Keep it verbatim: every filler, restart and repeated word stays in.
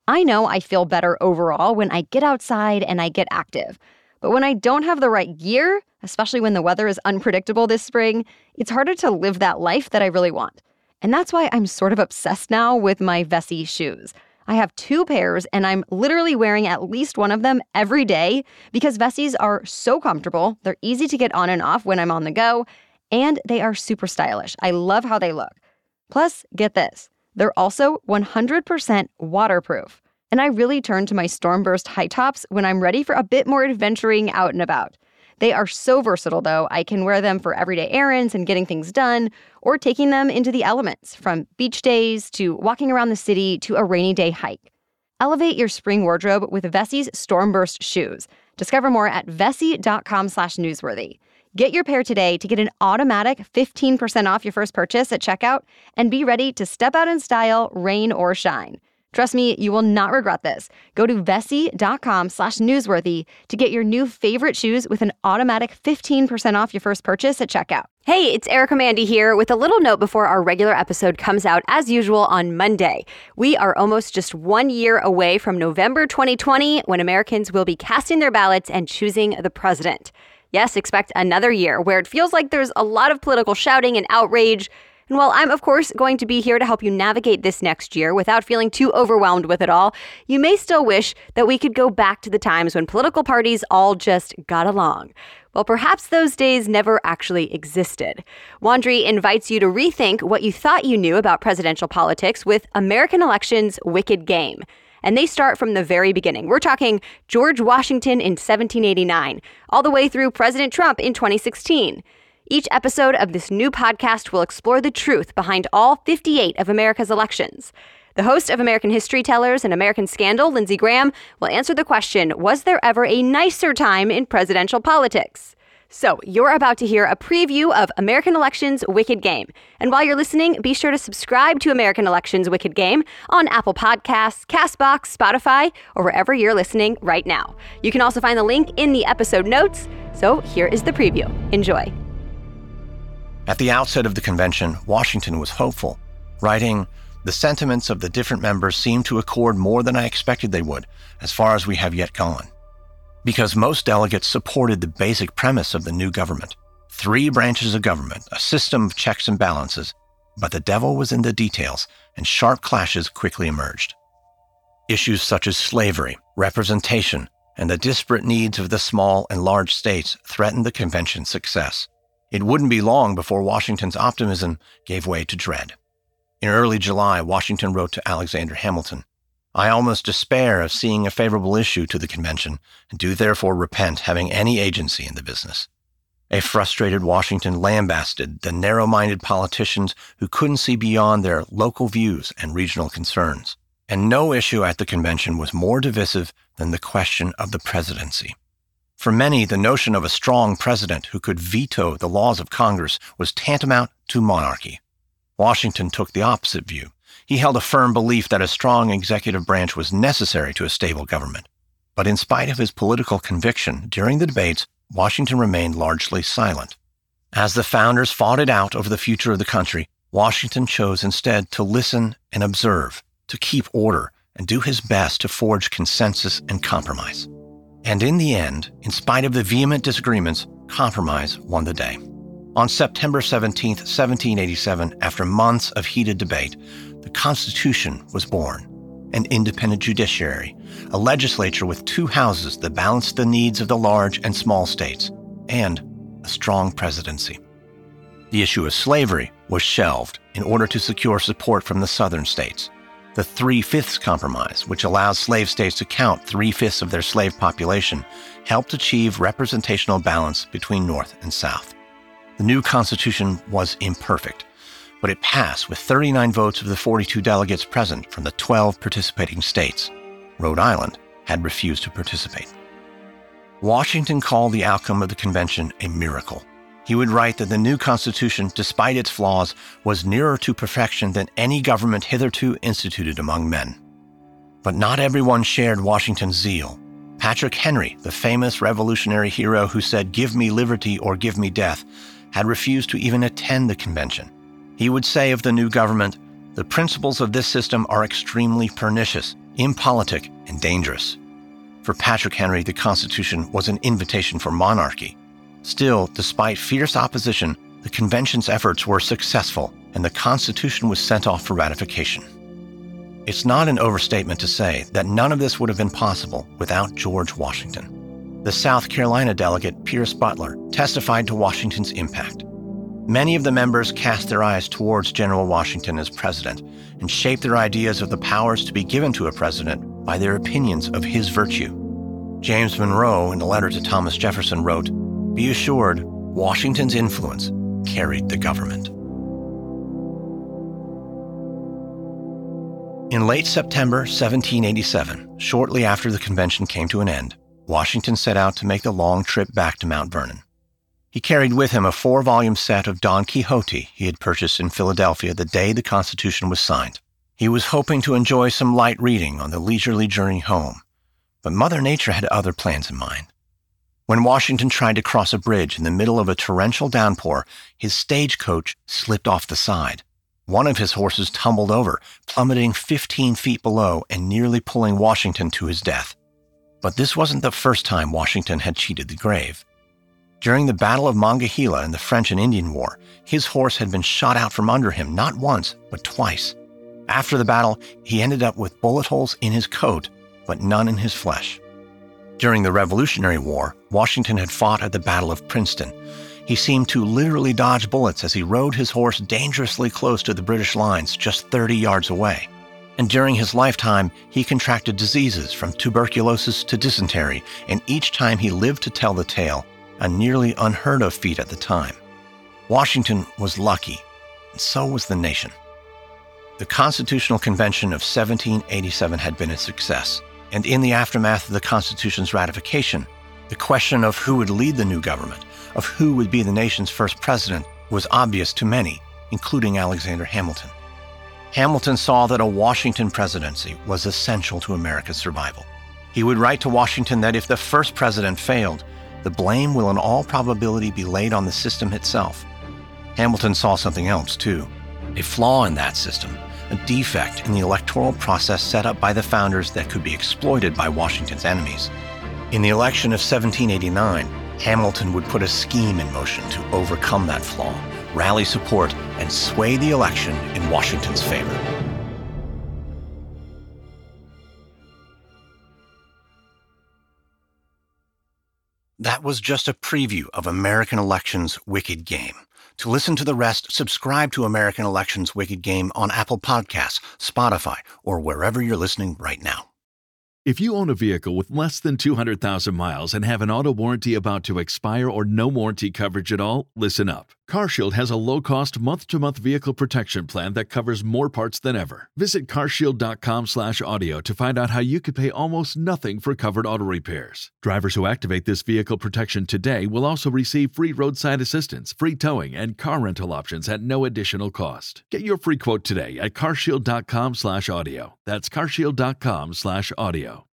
I know I feel better overall when I get outside and I get active. But when I don't have the right gear, especially when the weather is unpredictable this spring, it's harder to live that life that I really want. And that's why I'm sort of obsessed now with my Vessi shoes. I have two pairs, and I'm literally wearing at least one of them every day because Vessis are so comfortable, they're easy to get on and off when I'm on the go, and they are super stylish. I love how they look. Plus, get this, they're also one hundred percent waterproof. And I really turn to my Stormburst high tops when I'm ready for a bit more adventuring out and about. They are so versatile, though. I can wear them for everyday errands and getting things done, or taking them into the elements, from beach days to walking around the city to a rainy day hike. Elevate your spring wardrobe with Vessi's Stormburst shoes. Discover more at vessi.com slash newsworthy. Get your pair today to get an automatic fifteen percent off your first purchase at checkout and be ready to step out in style, rain or shine. Trust me, you will not regret this. Go to vessi.com slash newsworthy to get your new favorite shoes with an automatic fifteen percent off your first purchase at checkout. Hey, it's Erica Mandy here with a little note before our regular episode comes out as usual on Monday. We are almost just one year away from November twenty twenty when Americans will be casting their ballots and choosing the president. Yes, expect another year where it feels like there's a lot of political shouting and outrage. And while I'm, of course, going to be here to help you navigate this next year without feeling too overwhelmed with it all, you may still wish that we could go back to the times when political parties all just got along. Well, perhaps those days never actually existed. Wondery invites you to rethink what you thought you knew about presidential politics with American Elections Wicked Game. And they start from the very beginning. We're talking George Washington in seventeen eighty-nine, all the way through President Trump in twenty sixteen. Each episode of this new podcast will explore the truth behind all fifty-eight of America's elections. The host of American History Tellers and American Scandal, Lindsey Graham, will answer the question, was there ever a nicer time in presidential politics? So, you're about to hear a preview of American Elections Wicked Game. And while you're listening, be sure to subscribe to American Elections Wicked Game on Apple Podcasts, CastBox, Spotify, or wherever you're listening right now. You can also find the link in the episode notes. So, here is the preview. Enjoy. At the outset of the convention, Washington was hopeful, writing, "The sentiments of the different members seem to accord more than I expected they would, as far as we have yet gone." Because most delegates supported the basic premise of the new government. Three branches of government, a system of checks and balances, but the devil was in the details, and sharp clashes quickly emerged. Issues such as slavery, representation, and the disparate needs of the small and large states threatened the convention's success. It wouldn't be long before Washington's optimism gave way to dread. In early July, Washington wrote to Alexander Hamilton, "I almost despair of seeing a favorable issue to the convention, and do therefore repent having any agency in the business." A frustrated Washington lambasted the narrow-minded politicians who couldn't see beyond their local views and regional concerns. And no issue at the convention was more divisive than the question of the presidency. For many, the notion of a strong president who could veto the laws of Congress was tantamount to monarchy. Washington took the opposite view. He held a firm belief that a strong executive branch was necessary to a stable government. But in spite of his political conviction, during the debates, Washington remained largely silent. As the founders fought it out over the future of the country, Washington chose instead to listen and observe, to keep order, and do his best to forge consensus and compromise. And in the end, in spite of the vehement disagreements, compromise won the day. On September seventeenth, seventeen eighty-seven, after months of heated debate, the Constitution was born. An independent judiciary, a legislature with two houses that balanced the needs of the large and small states, and a strong presidency. The issue of slavery was shelved in order to secure support from the southern states. The Three-Fifths Compromise, which allows slave states to count three-fifths of their slave population, helped achieve representational balance between North and South. The new Constitution was imperfect, but it passed with thirty-nine votes of the forty-two delegates present from the twelve participating states. Rhode Island had refused to participate. Washington called the outcome of the convention a miracle. He would write that the new Constitution, despite its flaws, was nearer to perfection than any government hitherto instituted among men. But not everyone shared Washington's zeal. Patrick Henry, the famous revolutionary hero who said, "Give me liberty or give me death," had refused to even attend the convention. He would say of the new government, "The principles of this system are extremely pernicious. impolitic, and dangerous. For Patrick Henry, the Constitution was an invitation for monarchy. Still, despite fierce opposition, the convention's efforts were successful, and the Constitution was sent off for ratification. It's not an overstatement to say that none of this would have been possible without George Washington. The South Carolina delegate, Pierce Butler, testified to Washington's impact. Many of the members cast their eyes towards General Washington as president and shaped their ideas of the powers to be given to a president by their opinions of his virtue. James Monroe, in a letter to Thomas Jefferson, wrote, "Be assured, Washington's influence carried the government." In late September seventeen eighty-seven, shortly after the convention came to an end, Washington set out to make the long trip back to Mount Vernon. He carried with him a four-volume set of Don Quixote he had purchased in Philadelphia the day the Constitution was signed. He was hoping to enjoy some light reading on the leisurely journey home, but Mother Nature had other plans in mind. When Washington tried to cross a bridge in the middle of a torrential downpour, his stagecoach slipped off the side. One of his horses tumbled over, plummeting fifteen feet below and nearly pulling Washington to his death. But this wasn't the first time Washington had cheated the grave. During the Battle of Monongahela in the French and Indian War, his horse had been shot out from under him not once, but twice. After the battle, he ended up with bullet holes in his coat, but none in his flesh. During the Revolutionary War, Washington had fought at the Battle of Princeton. He seemed to literally dodge bullets as he rode his horse dangerously close to the British lines just thirty yards away. And during his lifetime, he contracted diseases from tuberculosis to dysentery, and each time he lived to tell the tale, a nearly unheard of feat at the time. Washington was lucky, and so was the nation. The Constitutional Convention of seventeen eighty-seven had been a success, and in the aftermath of the Constitution's ratification, the question of who would lead the new government, of who would be the nation's first president, was obvious to many, including Alexander Hamilton. Hamilton saw that a Washington presidency was essential to America's survival. He would write to Washington that if the first president failed, the blame will in all probability be laid on the system itself. Hamilton saw something else, too, a flaw in that system, a defect in the electoral process set up by the founders that could be exploited by Washington's enemies. In the election of seventeen eighty-nine, Hamilton would put a scheme in motion to overcome that flaw, rally support, and sway the election in Washington's favor. That was just a preview of American Election's Wicked Game. To listen to the rest, subscribe to American Election's Wicked Game on Apple Podcasts, Spotify, or wherever you're listening right now. If you own a vehicle with less than two hundred thousand miles and have an auto warranty about to expire or no warranty coverage at all, listen up. CarShield has a low-cost month-to-month vehicle protection plan that covers more parts than ever. Visit carshield.com slash audio to find out how you could pay almost nothing for covered auto repairs. Drivers who activate this vehicle protection today will also receive free roadside assistance, free towing, and car rental options at no additional cost. Get your free quote today at carshield.com slash audio. That's carshield.com slash audio.